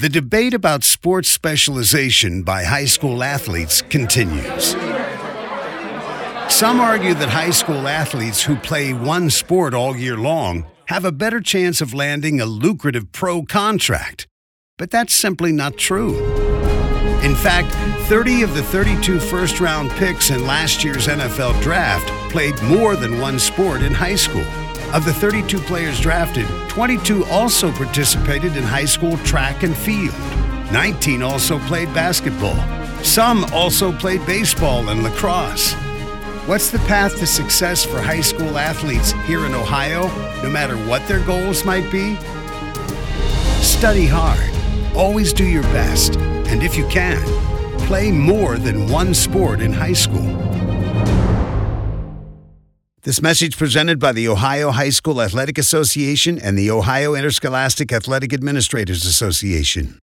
The debate about sports specialization by high school athletes continues. Some argue that high school athletes who play one sport all year long have a better chance of landing a lucrative pro contract. But that's simply not true. In fact, 30 of the 32 first-round picks in last year's NFL draft played more than one sport in high school. Of the 32 players drafted, 22 also participated in high school track and field. 19 also played basketball. Some also played baseball and lacrosse. What's the path to success for high school athletes here in Ohio, no matter what their goals might be? Study hard. Always do your best. And if you can, play more than one sport in high school. This message presented by the Ohio High School Athletic Association and the Ohio Interscholastic Athletic Administrators Association.